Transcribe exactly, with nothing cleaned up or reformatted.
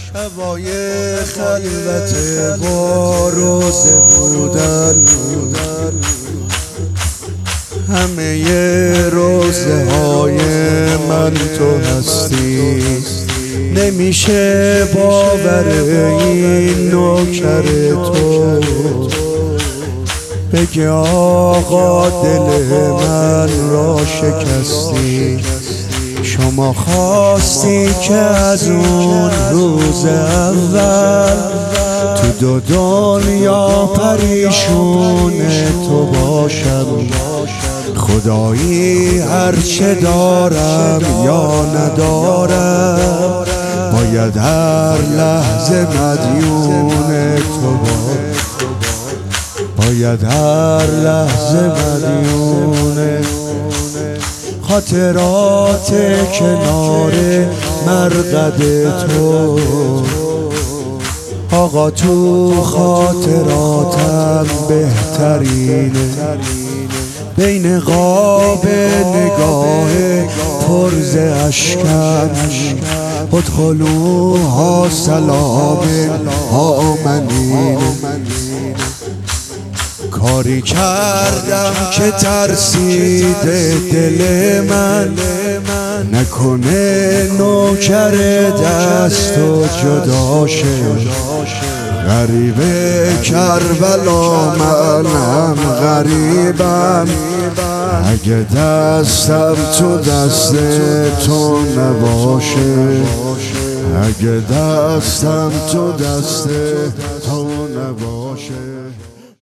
شبای خلوت با روزه بودن همه روزه های من تو هستی. نمیشه باور این نوکر تو بگه آقا دل من را شکستی. شما خواستی که از اون روز اول تو دو دنیا پریشون تو باشم. خدایی هرچه دارم یا ندارم باید هر لحظه مدیون تو باشم. باید هر لحظه مدیون خاطرات کنار مرقد تو. آقا تو خاطراتم بهترینه بین قاب نگاه پرز اشکم. ادخلوها سلام آمنین. کاری کردم که ترسیده دل من نکنه نوکر دست و جدا شه. غریب کربلا من هم غریبم اگه دستم تو دست تو نباشه. اگه دستم تو دست تو نباشه.